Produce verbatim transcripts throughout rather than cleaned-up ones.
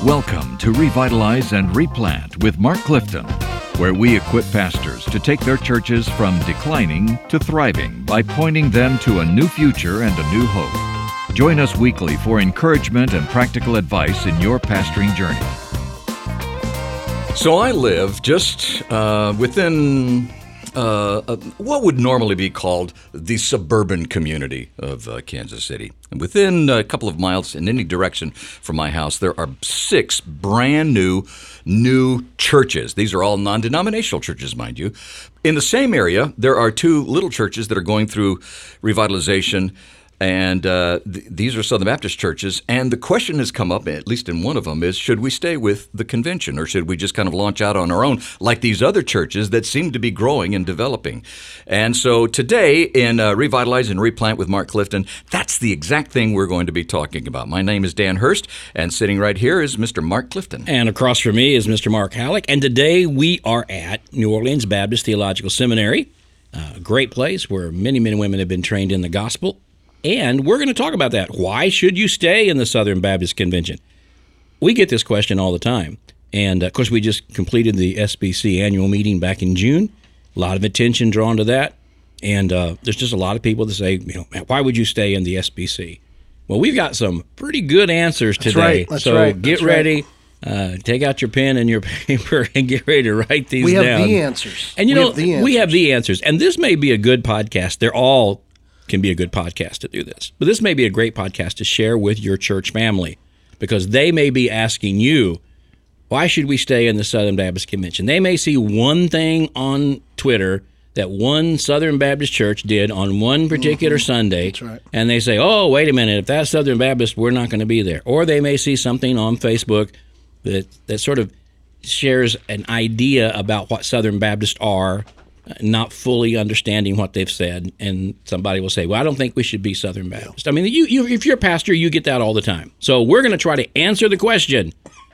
Welcome to Revitalize and Replant with Mark Clifton, where we equip pastors to take their churches from declining to thriving by pointing them to a new future and a new hope. Join us weekly for encouragement and practical advice in your pastoring journey. So I live just uh, within uh, uh, what would normally be called the suburban community of uh, Kansas City. And within a couple of miles in any direction from my house, there are six brand new, new churches. These are all non-denominational churches, mind you. In the same area, there are two little churches that are going through revitalization. And uh, th- these are Southern Baptist churches, and the question has come up, at least in one of them, is should we stay with the convention, or should we just kind of launch out on our own like these other churches that seem to be growing and developing? And so today in uh, Revitalize and Replant with Mark Clifton, that's the exact thing we're going to be talking about. My name is Dan Hurst, and sitting right here is Mister Mark Clifton. And across from me is Mister Mark Halleck, and today we are at New Orleans Baptist Theological Seminary, a great place where many men and women have been trained in the gospel. And we're going to talk about that. Why should you stay in the Southern Baptist Convention? We get this question all the time. And, of course, we just completed the S B C annual meeting back in June. A lot of attention drawn to that. And uh, there's just a lot of people that say, you know, why would you stay in the S B C? Well, we've got some pretty good answers today. That's right. That's so right. get That's ready. Right. Uh, take out your pen and your paper and get ready to write these we have down. the answers. And, you we know, have the answers. we have the answers. And this may be a good podcast. They're all can be a good podcast to do this. But this may be a great podcast to share with your church family, because they may be asking you, why should we stay in the Southern Baptist Convention? They may see one thing on Twitter that one Southern Baptist church did on one particular mm-hmm. Sunday, That's right. and they say, oh, wait a minute, if that's Southern Baptist, we're not going to be there. Or they may see something on Facebook that, that sort of shares an idea about what Southern Baptists are, not fully understanding what they've said, and somebody will say, well, I don't think we should be Southern Baptist. I mean, you, you, if you're a pastor, you get that all the time. So we're going to try to answer the question,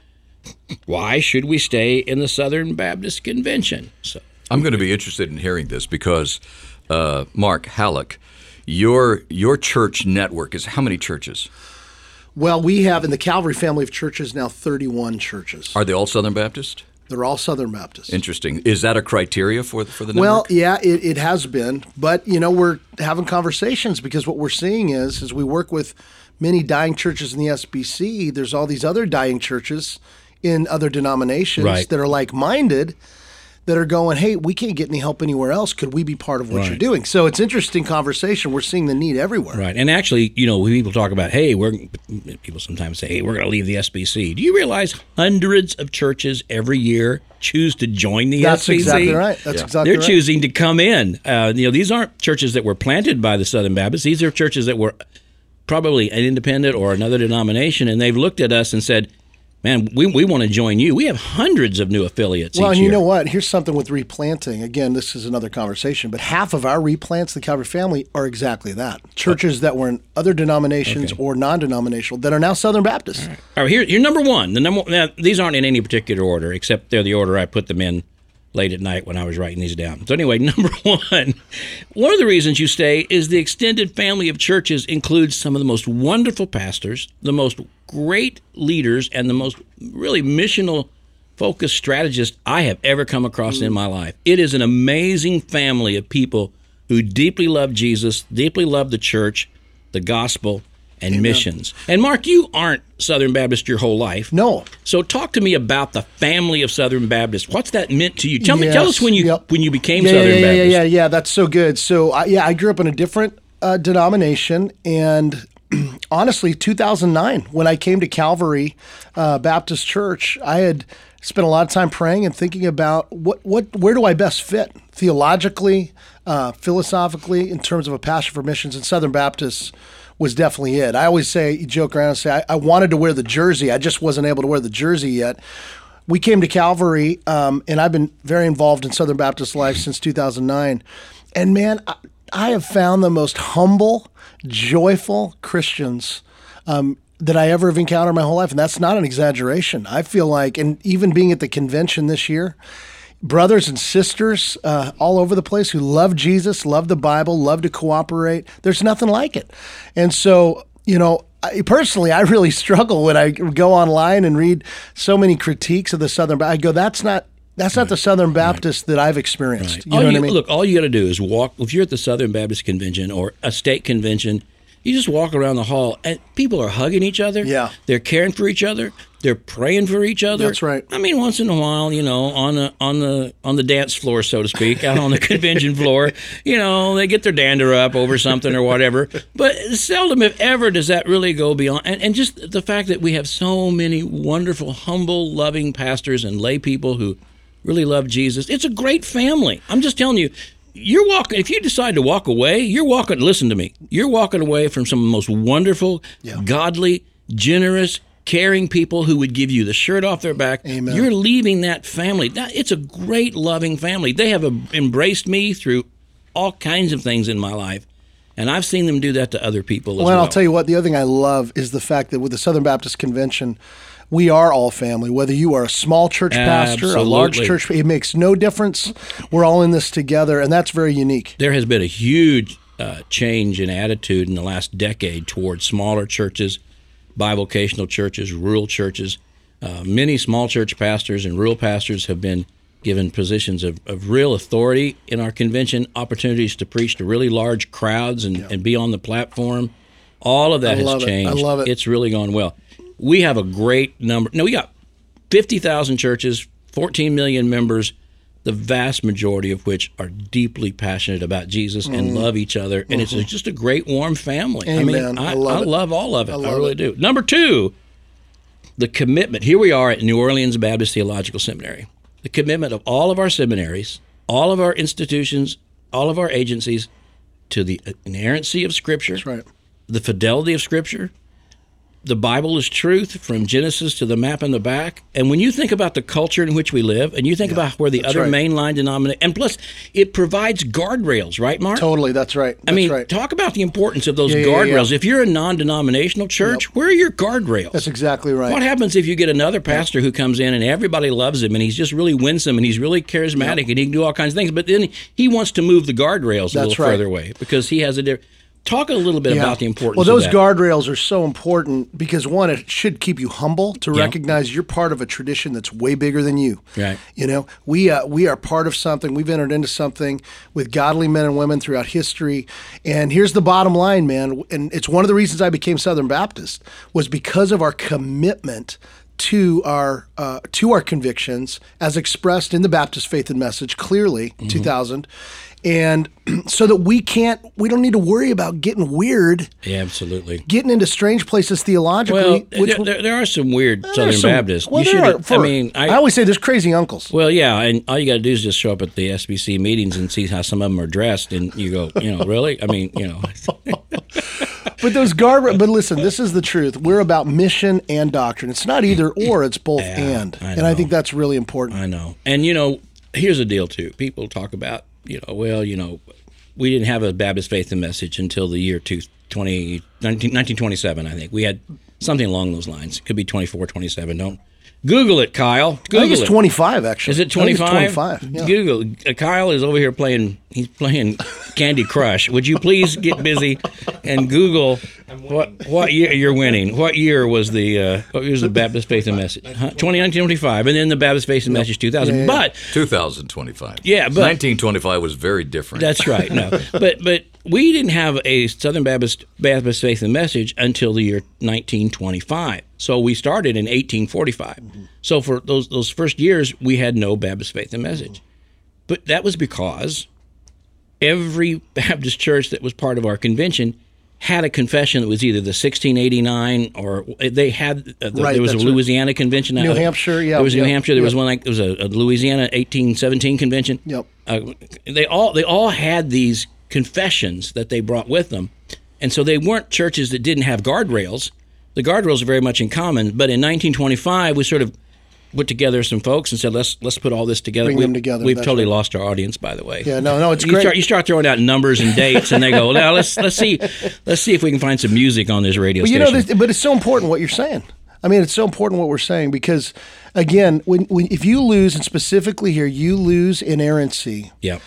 why should we stay in the Southern Baptist Convention? So I'm going to be interested in hearing this because, uh, Mark Halleck, your your church network is how many churches? Well, we have in the Calvary family of churches now thirty-one churches. Are they all Southern Baptist? They're all Southern Baptists. Interesting. Is that a criteria for for the network? Well, yeah, it, it has been. But, you know, we're having conversations because what we're seeing is, as we work with many dying churches in the S B C, there's all these other dying churches in other denominations right. that are like-minded that are going, hey, we can't get any help anywhere else. Could we be part of what right. you're doing? So it's interesting conversation. We're seeing the need everywhere. Right. And actually, you know, when people talk about, hey, we're people sometimes say, hey, we're going to leave the S B C. Do you realize hundreds of churches every year choose to join the That's S B C? That's exactly right. That's yeah. exactly They're right. choosing to come in. Uh, you know, these aren't churches that were planted by the Southern Baptists. These are churches that were probably an independent or another denomination, and they've looked at us and said, man, we we want to join you. We have hundreds of new affiliates Well, each and you year. know what? Here's something with replanting. Again, this is another conversation, but half of our replants, the Calvary family, are exactly that. Churches that were in other denominations Okay. or non-denominational that are now Southern Baptists. All right, All right here, you're number one. The number now, these aren't in any particular order, except they're the order I put them in late at night when I was writing these down. So anyway, number one, one of the reasons you stay is the extended family of churches includes some of the most wonderful pastors, the most great leaders, and the most really missional focused strategists I have ever come across mm. in my life. It is an amazing family of people who deeply love Jesus, deeply love the church, the gospel, and Amen. missions. And Mark, you aren't Southern Baptist your whole life. No. So talk to me about the family of Southern Baptists. What's that meant to you? Tell me, tell Yes. us when you Yep. when you became yeah, Southern yeah, yeah, Baptist. Yeah, yeah, yeah. That's so good. So, I, yeah, I grew up in a different uh, denomination, and honestly, two thousand nine, when I came to Calvary uh, Baptist Church, I had spent a lot of time praying and thinking about what, what, where do I best fit theologically, uh, philosophically, in terms of a passion for missions, and Southern Baptists was definitely it. I always say, you joke around and say, I, I wanted to wear the jersey. I just wasn't able to wear the jersey yet. We came to Calvary, um, and I've been very involved in Southern Baptist life since two thousand nine. And man, I, I have found the most humble, joyful Christians um, that I ever have encountered in my whole life. And that's not an exaggeration. I feel like, and even being at the convention this year, brothers and sisters uh, all over the place who love Jesus, love the Bible, love to cooperate. There's nothing like it. And so, you know, I, personally, I really struggle when I go online and read so many critiques of the Southern Baptist. I go, that's not that's not the Southern Baptist that I've experienced. Right. You know all what you, I mean? Look, all you got to do is walk. If you're at the Southern Baptist Convention or a state convention, you just walk around the hall and people are hugging each other. Yeah. They're caring for each other. They're praying for each other. That's right. I mean, once in a while, you know, on the on the on the dance floor, so to speak, out on the convention floor, you know, they get their dander up over something or whatever. But seldom, if ever, does that really go beyond. And, and just the fact that we have so many wonderful, humble, loving pastors and lay people who really love Jesus. It's a great family. I'm just telling you. You're walking. If you decide to walk away, you're walking. Listen to me. You're walking away from some of the most wonderful, yeah. godly, generous, caring people who would give you the shirt off their back. Amen. You're leaving that family. That, it's a great, loving family. They have a, embraced me through all kinds of things in my life, and I've seen them do that to other people as well, well. And I'll tell you what. The other thing I love is the fact that with the Southern Baptist Convention, we are all family. Whether you are a small church pastor, Absolutely. a large church, it makes no difference. We're all in this together, and that's very unique. There has been a huge uh, change in attitude in the last decade towards smaller churches, bivocational churches, rural churches. Uh, many small church pastors and rural pastors have been given positions of, of real authority in our convention, opportunities to preach to really large crowds and, Yeah. and be on the platform. All of that I has love it. I changed. love it. It's really gone well. We have a great number. No, we got fifty thousand churches, fourteen million members, the vast majority of which are deeply passionate about Jesus and Mm. love each other. And it's just a great, warm family. I Amen. mean, I, I love I it. love all of it. I, love really it. do. Number two, the commitment. Here we are at New Orleans Baptist Theological Seminary. The commitment of all of our seminaries, all of our institutions, all of our agencies to the inerrancy of Scripture, That's right. the fidelity of Scripture. The Bible is truth from Genesis to the map in the back. And when you think about the culture in which we live, and you think Yeah, about where the that's other right. mainline denomination, and plus it provides guardrails, right, Mark? Totally, that's right. I That's mean, right. talk about the importance of those Yeah, yeah, yeah. guardrails. If you're a non-denominational church, where are your guardrails? That's exactly right. What happens if you get another pastor who comes in and everybody loves him and he's just really winsome and he's really charismatic and he can do all kinds of things, but then he wants to move the guardrails a That's little right. further away because he has a different. Talk a little bit Yeah. about the importance Well, those of that. guardrails are so important because, one, it should keep you humble to Yeah. recognize you're part of a tradition that's way bigger than you. Right. You know, we uh, we are part of something. We've entered into something with godly men and women throughout history. And here's the bottom line, man. And it's one of the reasons I became Southern Baptist was because of our commitment to our uh, to our convictions as expressed in the Baptist Faith and Message clearly, Mm-hmm. two thousand. And so that we can't, we don't need to worry about getting weird, Yeah, absolutely. getting into strange places theologically. Well, there, there, there are some weird Southern there's some- Baptists. Well, you there should. are, for- I mean, I, I always say there's crazy uncles. well, yeah, and all you got to do is just show up at the S B C meetings and see how some of them are dressed, and you go, you know, really? I mean, you know, But those guard, but listen, this is the truth. We're about mission and doctrine. It's not either or, it's both and. I and I know. think that's really important. I know. And you know, here's the deal too. People talk about, you know, well, you know, we didn't have a Baptist Faith and Message until the year two, twenty, nineteen, nineteen twenty-seven, I think. We had something along those lines. It could be twenty-four, twenty-seven. Don't Google it, Kyle. Google I think it's it. twenty-five, actually. Is it I think twenty-five? it's twenty-five. Yeah. Google. Uh, Kyle is over here playing. He's playing Candy Crush. Would you please get busy and Google what what year you're winning? What year was the uh, what year was the Baptist Faith and Message? Huh? twenty nineteen twenty-five, and then the Baptist Faith and Message two thousand. Yeah, yeah. But two thousand twenty-five. Yeah, but- nineteen twenty-five was very different. that's right. No, but but we didn't have a Southern Baptist Baptist Faith and Message until the year nineteen twenty-five. So we started in eighteen forty-five. Mm-hmm. So for those those first years, we had no Baptist Faith and Message. But that was because every Baptist church that was part of our convention had a confession that was either the sixteen eighty-nine or they had uh, the, Right, there was a that's right. Louisiana convention. New uh, Hampshire, yeah, There was New yeah, Hampshire. There was yeah. one like there was a, a Louisiana eighteen seventeen convention. Yep. Uh, they all they all had these confessions that they brought with them, and so they weren't churches that didn't have guardrails. The guardrails are very much in common. But in nineteen twenty-five, we sort of put together some folks and said, let's let's put all this together. Bring we, them together, We've that's totally right. lost our audience, by the way. Yeah, no, no, it's you great. Start, you start throwing out numbers and dates, and they go, now let's let's see let's see if we can find some music on this radio But you station. know, this, but it's so important what you're saying. I mean, it's so important what we're saying because, again, when, when if you lose, and specifically here, you lose inerrancy. yeah.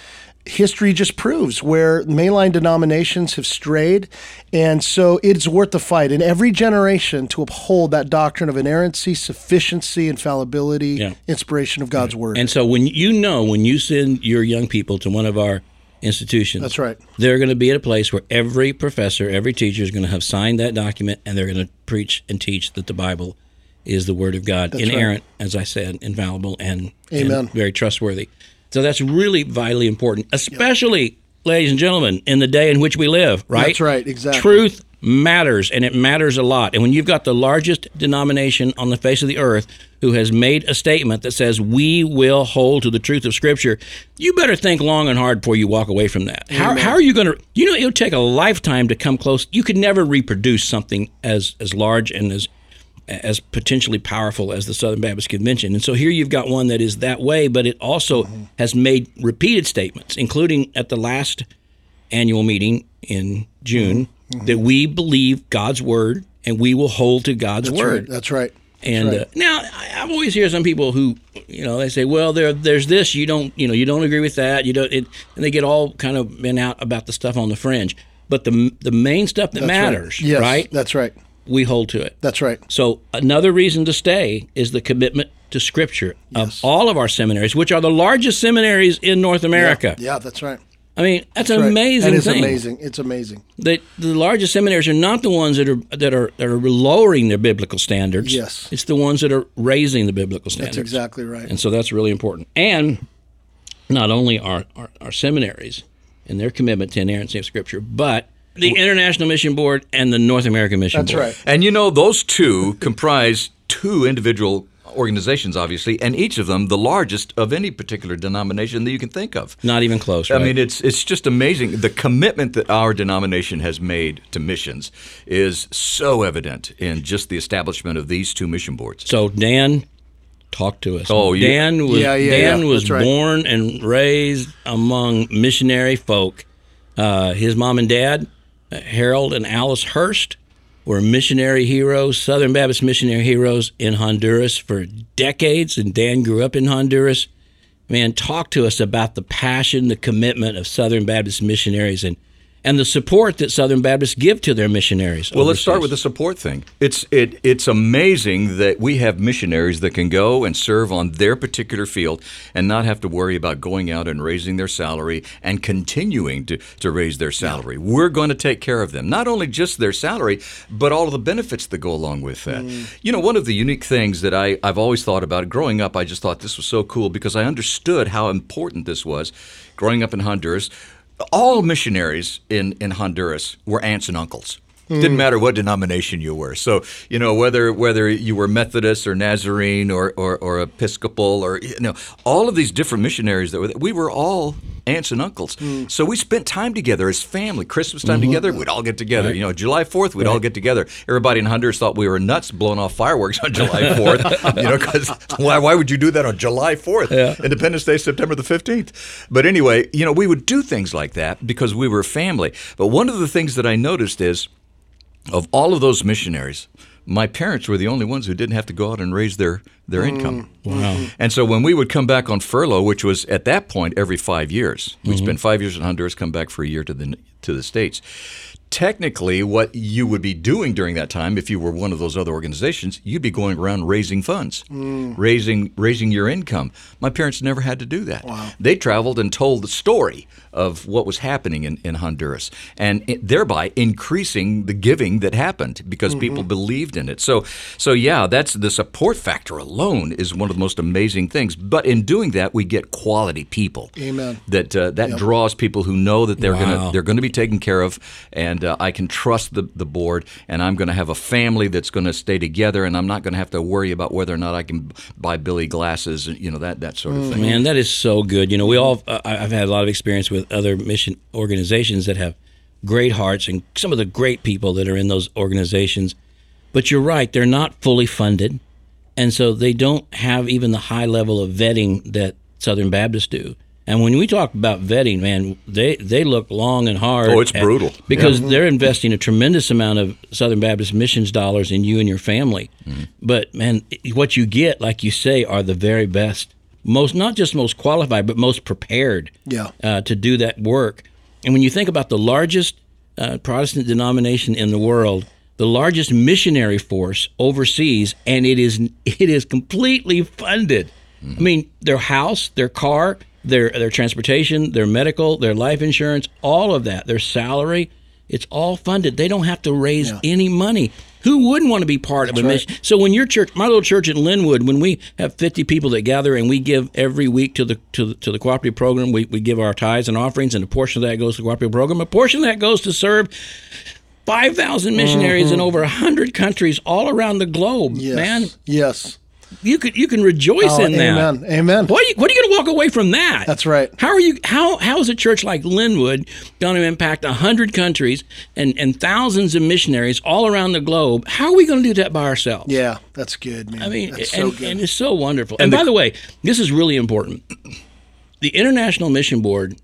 history just proves where mainline denominations have strayed. And so it's worth the fight in every generation to uphold that doctrine of inerrancy, sufficiency, infallibility, Yeah. inspiration of God's word. And so when you know, when you send your young people to one of our institutions, That's right. they're going to be at a place where every professor, every teacher is going to have signed that document, and they're going to preach and teach that the Bible is the Word of God, That's inerrant, as I said, infallible, and, Amen. and very trustworthy. So that's really vitally important, especially, ladies and gentlemen, in the day in which we live, right? That's right, exactly. Truth matters, and it matters a lot. And when you've got the largest denomination on the face of the earth who has made a statement that says, we will hold to the truth of Scripture, you better think long and hard before you walk away from that. How, how are you going to, you know, it would take a lifetime to come close. You could never reproduce something as, as large and as as potentially powerful as the Southern Baptist Convention. And so here you've got one that is that way, but it also mm-hmm. has made repeated statements, including at the last annual meeting in June, mm-hmm. that we believe God's Word and we will hold to God's That's Word. Right. That's right. And That's right. Uh, now I- I've always hear some people who, you know, they say, well, there, there's this, you don't, you know, you don't agree with that, you don't, it, and they get all kind of bent out about the stuff on the fringe. But the the main stuff that That's matters, right. Yes, right? That's right. We hold to it. That's right. So another reason to stay is the commitment to Scripture Yes. of all of our seminaries, which are the largest seminaries in North America. Yeah, yeah that's right. I mean, that's, That's an right. amazing That is thing. amazing. It's amazing. The, the largest seminaries are not the ones that are that are that are lowering their biblical standards. Yes. It's the ones that are raising the biblical standards. That's exactly right. And so that's really important. And not only our, our, our seminaries and their commitment to inerrancy of Scripture, but the International Mission Board and the North American Mission That's Board. right. And you know, those two comprise two individual organizations, obviously, and each of them the largest of any particular denomination that you can think of. Not even close, I right? mean, it's it's just amazing. The commitment that our denomination has made to missions is so evident in just the establishment of these two mission boards. So Dan, talk to us. Oh, you- Dan was Yeah, yeah, Dan yeah. was That's right. born and raised among missionary folk. Uh, his mom and dad, uh, Harold and Alice Hurst, were missionary heroes, Southern Baptist missionary heroes in Honduras for decades, and Dan grew up in Honduras. Man, talk to us about the passion, the commitment of Southern Baptist missionaries, and and the support that Southern Baptists give to their missionaries. Well, let's start overseas. with the support thing. It's it it's amazing that we have missionaries that can go and serve on their particular field and not have to worry about going out and raising their salary and continuing to, to raise their salary. We're going to take care of them, not only just their salary, but all of the benefits that go along with that. Mm. You know, one of the unique things that I, I've always thought about, growing up, I just thought this was so cool because I understood how important this was. Growing up in Honduras, all missionaries in, in Honduras were aunts and uncles. Mm. Didn't matter what denomination you were. So, you know, whether whether you were Methodist or Nazarene or, or, or Episcopal or, you know, all of these different missionaries, that were, we were all aunts and uncles. Mm. So we spent time together as family. Christmas time mm-hmm. together, we'd all get together. Right. You know, July fourth, we'd right. all get together. Everybody in Honduras thought we were nuts blowing off fireworks on July fourth. You know, because why, why would you do that on July fourth? Yeah. Independence Day, September the fifteenth. But anyway, you know, we would do things like that because we were family. But one of the things that I noticed is, of all of those missionaries, my parents were the only ones who didn't have to go out and raise their, their mm. income. Wow. And so when we would come back on furlough, which was at that point every five years, we'd mm-hmm. spend five years in Honduras, come back for a year to the to the States. Technically, what you would be doing during that time, if you were one of those other organizations, you'd be going around raising funds, mm. raising raising your income. My parents never had to do that. Wow. They traveled and told the story of what was happening in, in Honduras, and it, thereby increasing the giving that happened because mm-hmm. people believed in it. So, so yeah, that's the support factor alone is one of the most amazing things. But in doing that, we get quality people. Amen. That uh, that yep. draws people who know that they're wow. gonna they're going to be taken care of, and uh, I can trust the the board, and I'm going to have a family that's going to stay together, and I'm not going to have to worry about whether or not I can buy Billy glasses, you know, that that sort of thing. Man, that is so good. You know, we all uh, I've had a lot of experience with other mission organizations that have great hearts and some of the great people that are in those organizations. But you're right, they're not fully funded, and so they don't have even the high level of vetting that Southern Baptists do. And when we talk about vetting, man, they, they look long and hard. Oh, it's at, brutal. Because yeah. they're investing a tremendous amount of Southern Baptist missions dollars in you and your family. Mm-hmm. But, man, what you get, like you say, are the very best most, not just most qualified, but most prepared Yeah. uh, to do that work. And when you think about the largest uh, Protestant denomination in the world, the largest missionary force overseas, and it is it is completely funded. Mm-hmm. I mean, their house, their car, their their transportation, their medical, their life insurance, all of that, their salary, it's all funded. They don't have to raise Yeah. any money. Who wouldn't want to be part That's of a right. mission? So when your church, my little church in Linwood, when we have fifty people that gather and we give every week to the to the, to the cooperative program, we, we give our tithes and offerings, and a portion of that goes to the cooperative program. A portion of that goes to serve five thousand missionaries mm-hmm. in over one hundred countries all around the globe. Yes. Man, Yes. you could you can rejoice Oh, in that. amen. Amen. What are you, what are you going to walk away from that? That's right. How are you? How how is a church like Linwood going to impact a hundred countries and, and thousands of missionaries all around the globe? How are we going to do that by ourselves? Yeah, that's good, man. I mean, that's and, so good. and it's so wonderful. And, And the- by the way, this is really important. The International Mission Board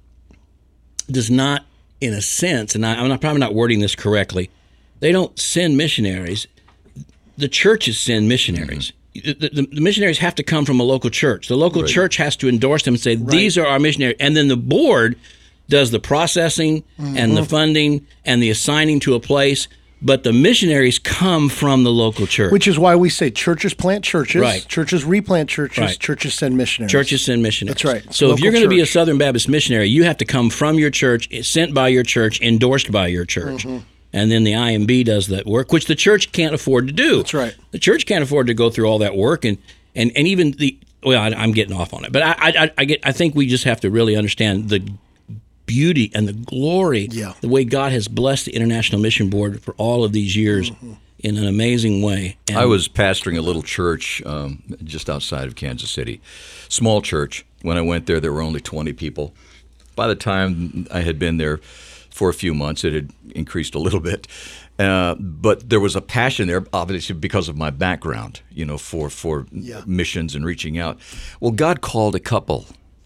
does not, in a sense, and I, I'm not, probably not wording this correctly, they don't send missionaries. The churches send missionaries. The, the, the missionaries have to come from a local church. The local Right. church has to endorse them and say, these are our missionaries. And then the board does the processing and the funding and the assigning to a place. But the missionaries come from the local church. Which is why we say churches plant churches, Right. churches replant churches, Right. churches send missionaries. Churches send missionaries. That's right. It's So if local you're going to be a church. Southern Baptist missionary, you have to come from your church, sent by your church, endorsed by your church. Mm-hmm. And then the I M B does that work, which the church can't afford to do. That's right. The church can't afford to go through all that work, and and, and even the well, I, I'm getting off on it, but I, I I get I think we just have to really understand the beauty and the glory, Yeah. the way God has blessed the International Mission Board for all of these years Mm-hmm. in an amazing way. And I was pastoring a little church um, just outside of Kansas City, small church. When I went there, there were only twenty people. By the time I had been there for a few months, it had increased a little bit. Uh, but there was a passion there, obviously because of my background, you know, for for Yeah. missions and reaching out. Well, God called a couple,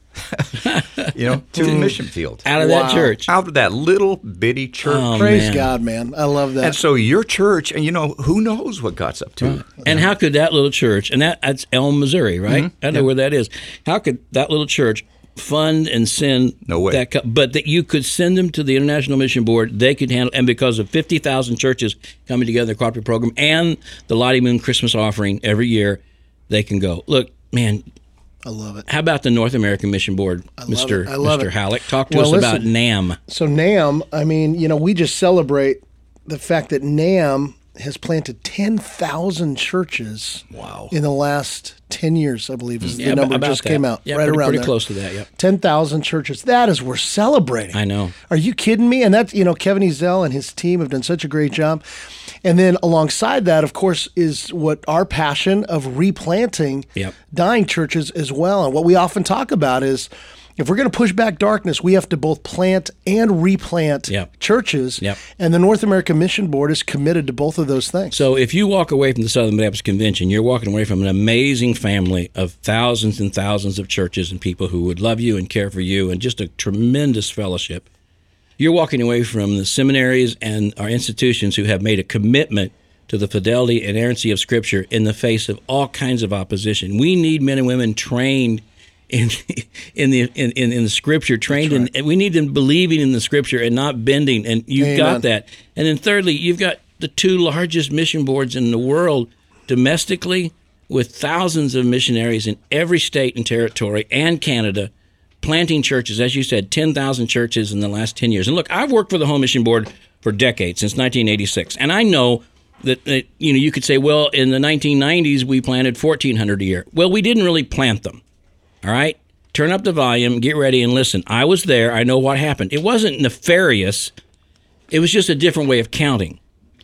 you know, to the mission field, out of Wow. that church. out of that little bitty church. Oh, Praise man. God, man. I love that. And so your church, and you know, who knows what God's up to? And how could that little church, and that, that's Elm, Missouri, right? Mm-hmm. I know where that is. How could that little church fund and send No way. that, co- but that you could send them to the International Mission Board, they could handle, and because of fifty thousand churches coming together in the cooperative program and the Lottie Moon Christmas offering every year, they can go. Look, man, I love it. how about the North American Mission Board, Mister it. I love Mister it. Halleck? Talk to Well, us about listen. NAM. So NAM, I mean, you know, we just celebrate the fact that NAM has planted ten thousand churches Wow. in the last ten years, I believe, is Yeah, the number about just that. came out. Yeah, right pretty, around pretty there. close to that, yep. ten thousand churches. That is worth celebrating. I know. Are you kidding me? And that's, you know, Kevin Ezell and his team have done such a great job. And then alongside that, of course, is what our passion of replanting Yep. dying churches as well. And what we often talk about is if we're going to push back darkness, we have to both plant and replant Yep. churches. Yep. And the North American Mission Board is committed to both of those things. So if you walk away from the Southern Baptist Convention, you're walking away from an amazing family of thousands and thousands of churches and people who would love you and care for you and just a tremendous fellowship. You're walking away from the seminaries and our institutions who have made a commitment to the fidelity and inerrancy of Scripture in the face of all kinds of opposition. We need men and women trained in in the in, in, in the Scripture, trained in, and we need them believing in the Scripture and not bending. And you've Amen. got that. And then thirdly, you've got the two largest mission boards in the world domestically, with thousands of missionaries in every state and territory and Canada, planting churches. As you said, ten thousand churches in the last ten years. And look, I've worked for the Home Mission Board for decades, since nineteen eighty-six. And I know that, that you know, you could say, well, in the nineteen nineties, we planted fourteen hundred a year. Well, we didn't really plant them. All right? Turn up the volume, get ready, and listen. I was there. I know what happened. It wasn't nefarious. It was just a different way of counting.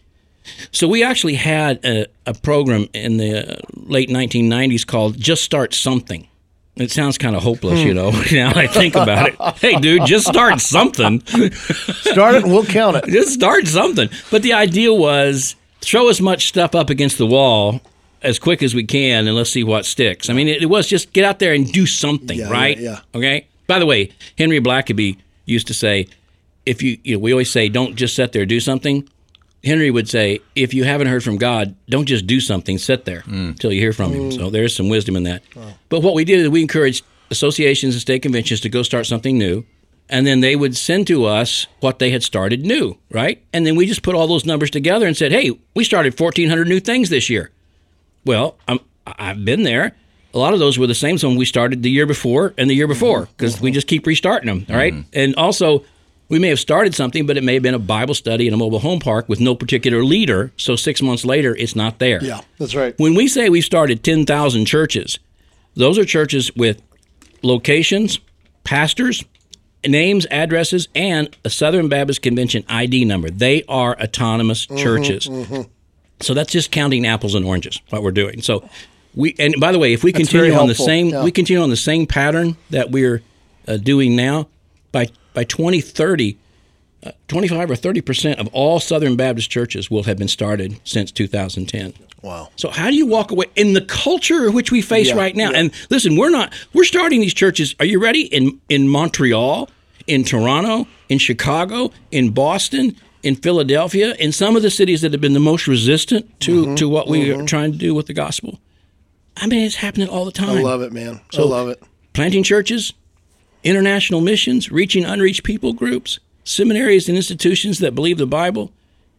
So we actually had a, a program in the late nineteen nineties called Just Start Something. It sounds kind of hopeless, you know, now I think about it. Hey, dude, just start something. Start it and we'll count it. Just start something. But the idea was throw as much stuff up against the wall as quick as we can, and let's see what sticks. I mean, it, it was just get out there and do something, Yeah, right? yeah, yeah. Okay? By the way, Henry Blackaby used to say, if you, you know, we always say, don't just sit there, do something. Henry would say, if you haven't heard from God, don't just do something, sit there until you hear from him. So there's some wisdom in that. Wow. But what we did is we encouraged associations and state conventions to go start something new, and then they would send to us what they had started new, right? And then we just put all those numbers together and said, hey, we started fourteen hundred new things this year. Well, I'm, I've been there. A lot of those were the same as when we started the year before and the year before, because mm-hmm. we just keep restarting them, all right? Mm-hmm. And also, we may have started something, but it may have been a Bible study in a mobile home park with no particular leader, so six months later, it's not there. Yeah, that's right. When we say we've started ten thousand churches, those are churches with locations, pastors, names, addresses, and a Southern Baptist Convention I D number. They are autonomous mm-hmm, churches. Mm-hmm. So that's just counting apples and oranges, what we're doing. So we, and by the way, if we that's continue on the same, yeah. we continue on the same pattern that we're uh, doing now, by by twenty thirty, uh, twenty-five or thirty percent of all Southern Baptist churches will have been started since two thousand ten. Wow. So how do you walk away in the culture which we face yeah, right now? Yeah. And listen, we're not, we're starting these churches, are you ready? In in Montreal, in Toronto, in Chicago, in Boston, in Philadelphia, in some of the cities that have been the most resistant to, mm-hmm, to what we mm-hmm. are trying to do with the gospel. I mean, it's happening all the time. I love it, man. So I love it. Planting churches, international missions, reaching unreached people groups, seminaries and institutions that believe the Bible,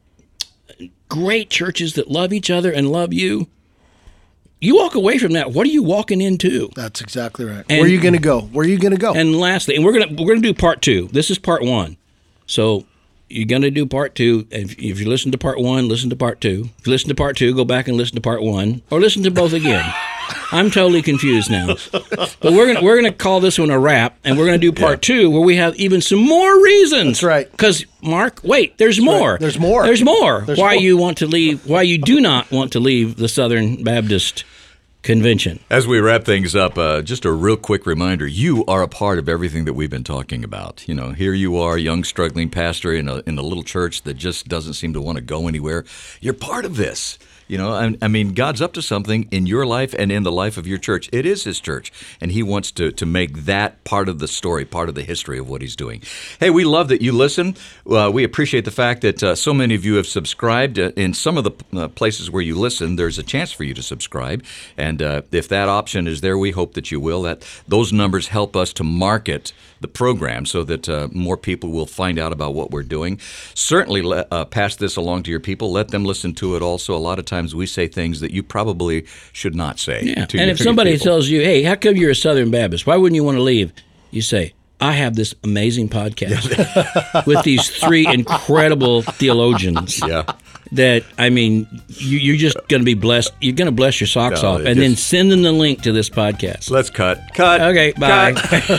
great churches that love each other and love you. You walk away from that, what are you walking into? That's exactly right. And, where are you going to go? Where are you going to go? And lastly, and we're going to we're going to do part two. This is part one. So you're going to do part two. If, if you listen to part one, listen to part two. If you listen to part two, go back and listen to part one, or listen to both again. I'm totally confused now. But we're going we're going to call this one a wrap, and we're going to do part yeah. two, where we have even some more reasons. That's right. Because, Mark, wait, there's That's more. Right. There's more. There's more. There's why more. you want to leave, why you do not want to leave the Southern Baptist Convention. As we wrap things up, uh, just a real quick reminder, you are a part of everything that we've been talking about. You know, here you are, young, struggling pastor in a, in a little church that just doesn't seem to want to go anywhere. You're part of this. You know, I, I mean, God's up to something in your life and in the life of your church. It is His church, and He wants to, to make that part of the story, part of the history of what He's doing. Hey, we love that you listen. Uh, we appreciate the fact that uh, so many of you have subscribed. Uh, in some of the uh, places where you listen, there's a chance for you to subscribe. And uh, if that option is there, we hope that you will. That those numbers help us to market the program so that uh, more people will find out about what we're doing. Certainly let, uh, pass this along to your people. Let them listen to it also. A lot of times we say things that you probably should not say. Yeah. To and your, if somebody people. tells you, hey, how come you're a Southern Baptist? Why wouldn't you want to leave? You say, I have this amazing podcast with these three incredible theologians. Yeah. That, I mean, you, you're just going to be blessed. You're going to bless your socks no, off. And just, then send them the link to this podcast. Let's cut. Cut. Okay, bye.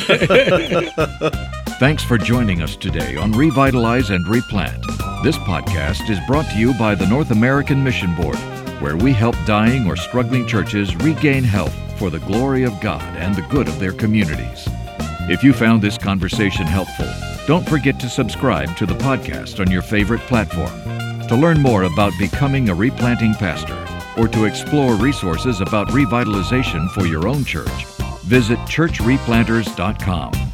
Cut. Thanks for joining us today on Revitalize and Replant. This podcast is brought to you by the North American Mission Board, where we help dying or struggling churches regain health for the glory of God and the good of their communities. If you found this conversation helpful, don't forget to subscribe to the podcast on your favorite platform. To learn more about becoming a replanting pastor or to explore resources about revitalization for your own church, visit church replanters dot com.